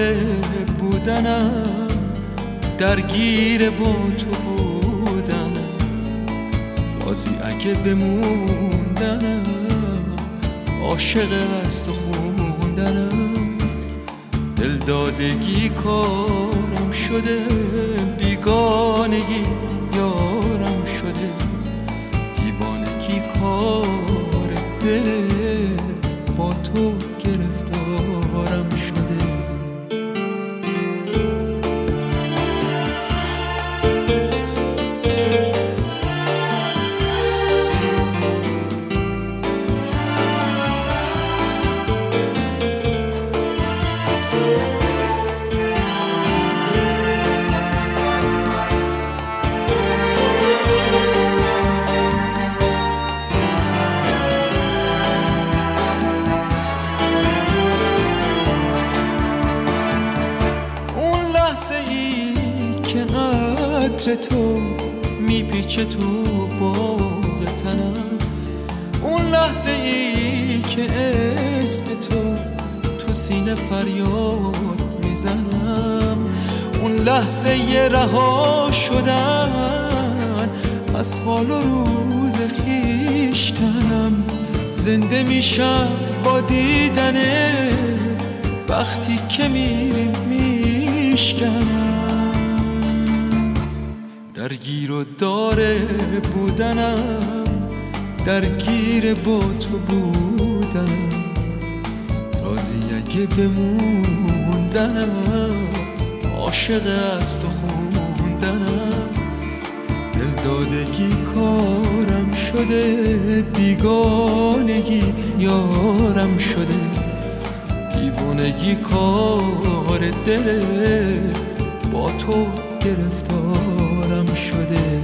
بودنم، درگیر با تو بودنم، راضی اگه بموندنم، عاشق از تو خوندنم. دلدادگی کارم شده، بیگانگی یارم شده، دیوانگی کار دل با تو گرفتارم شده. عطر تو میپیچه تو باغ تنم، اون لحظه ای که اسم تو سینه فریاد میزنم، اون لحظه ی رها شدن از حال و روز خویشتنم. زنده میشم با دیدنه وقتی که میریم میشکنم. درگیر و داره بودنم، درگیر با تو بودنم، راضی اگه بموندنم، عاشق از تو خوندنم. دلدادگی کارم شده، بیگانگی یارم شده، دیوانگی کار دل با تو گرفتارم شده.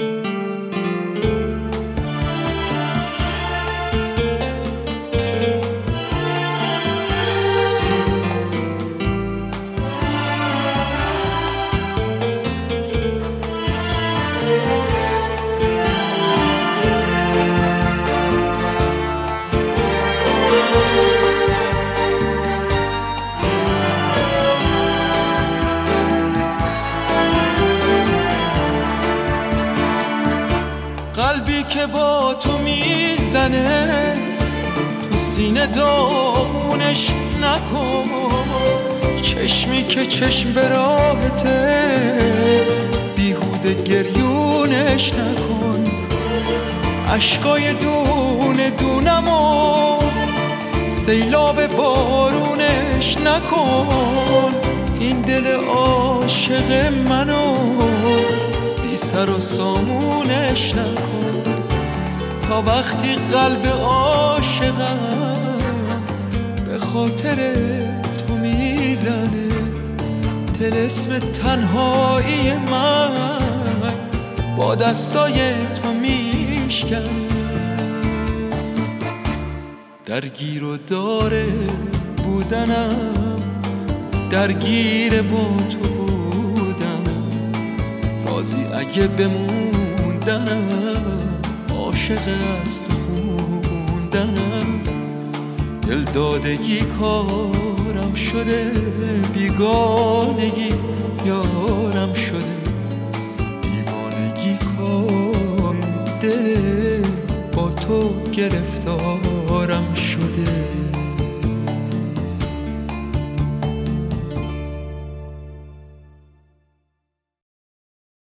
قلبی که با تو میزنه تو سینه داغونش نکن، چشمی که چشم به راهته بیهوده گریونش نکن. عشقای دونه دونمو سیلاب بارونش نکن. این دل عاشق منو بی سر و سامونش نکن. تا وقتی قلب عاشقم به خاطر تو میزنه، طلسم تنهایی من با دستای تو میشکنه. درگیر و داره بودنم، درگیر با تو بودنم، راضی اگه بموندنم، عاشق از تو خوندنم. دلدادگی کارم شده، بیگانگی یارم شده، دیوانگی کار دل با تو گرفته.